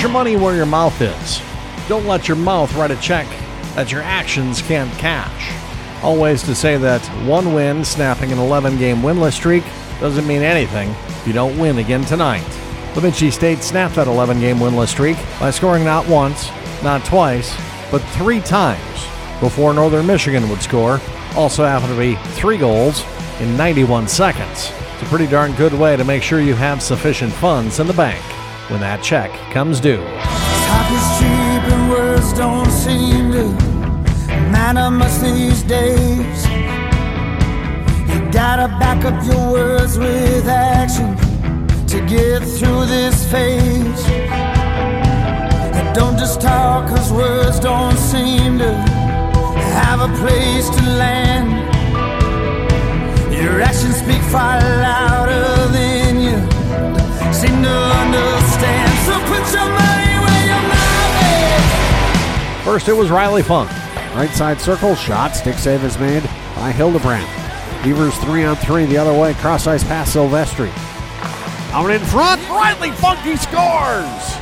your money where your mouth is. Don't let your mouth write a check that your actions can't cash. Always to say that one win, snapping an 11-game winless streak, doesn't mean anything if you don't win again tonight. Bemidji State snapped that 11-game winless streak by scoring not once, not twice, but 3 times before Northern Michigan would score. Also happened to be 3 goals in 91 seconds. It's a pretty darn good way to make sure you have sufficient funds in the bank when that check comes due. Talk is cheap and words don't seem to matter much these days. You gotta back up your words with action to get through this phase. And don't just talk, cause words don't seem to have a place to land. Your actions speak far louder than you seem to understand. So put your money where your mouth is. First it was Riley Funk. Right side circle, shot, stick save is made by Hildebrand. Beavers 3-on-3 the other way, cross ice pass Silvestri. Out in front, Riley Funky scores!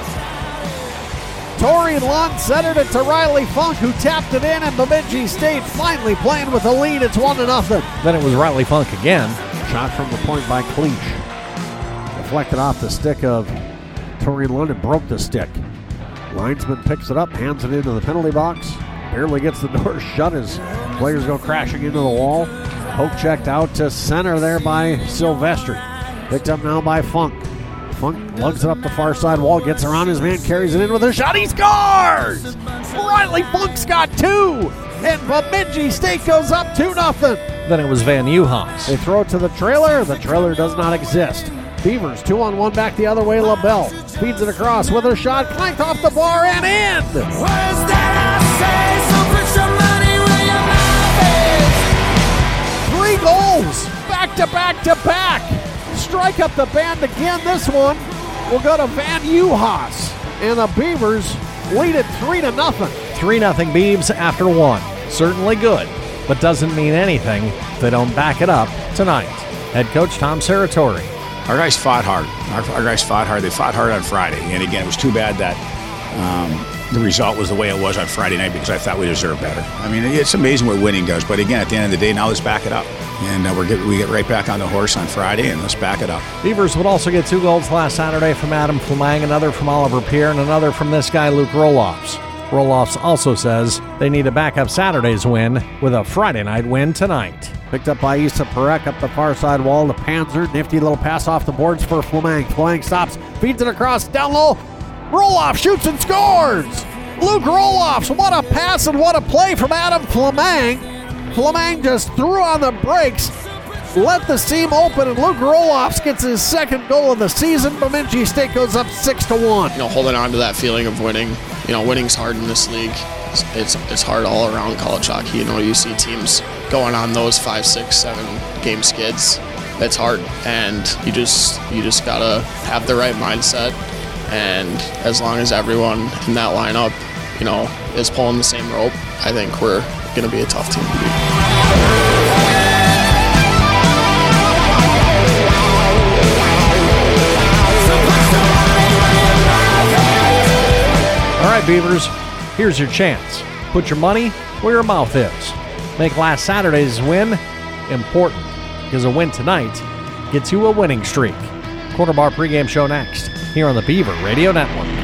Tori Lund centered it to Riley Funk, who tapped it in, and Bemidji State finally playing with a lead. It's 1-0. Then it was Riley Funk again. Shot from the point by Cleach. Deflected off the stick of Tori Lund and broke the stick. Linesman picks it up, hands it into the penalty box. Barely gets the door shut as players go crashing into the wall. Poke checked out to center there by Silvestri. Picked up now by Funk. Funk lugs it up the far side wall, gets around his man, carries it in with a shot. He scores! Riley Funk's got 2, and Bemidji State goes up 2-0. Then it was Van Uhas. They throw it to the trailer. The trailer does not exist. Beavers 2-on-1 back the other way. LaBelle feeds it across with a shot, clanked off the bar and in. What is that I say? So put your money where your mouth is. 3 goals, back to back to back. Strike up the band again. This one will go to Van Uhas. And the Beavers lead it 3-0. 3-0 Beavs after 1. Certainly good, but doesn't mean anything if they don't back it up tonight. Head coach Tom Serratori. Our guys fought hard. Our guys fought hard. They fought hard on Friday. And again, it was too bad that the result was the way it was on Friday night, because I thought we deserved better. I mean, it's amazing what winning does. But again, at the end of the day, now let's back it up. And we get right back on the horse on Friday, and let's back it up. Beavers would also get 2 goals last Saturday from Adam Flamang, another from Oliver Pierre, and another from this guy, Luke Roloffs. Roloffs also says they need to back up Saturday's win with a Friday night win tonight. Picked up by Issa Perek up the far side wall to Panzer. Nifty little pass off the boards for Flamang. Flamang stops, feeds it across, down low. Roloff shoots and scores! Luke Roloffs, what a pass and what a play from Adam Flamang. Flamang just threw on the brakes, let the seam open, and Luke Roloffs gets his 2nd goal of the season. Bemidji State goes up 6-1. Holding on to that feeling of winning. Winning's hard in this league. It's hard all around college hockey. You see teams going on those 5, 6, 7 game skids. It's hard, and you just gotta have the right mindset. And as long as everyone in that lineup, is pulling the same rope, I think we're going to be a tough team to beat. All right, Beavers, here's your chance. Put your money where your mouth is. Make last Saturday's win important, because a win tonight gets you a winning streak. Quarter Bar pregame show next, here on the Beaver Radio Network.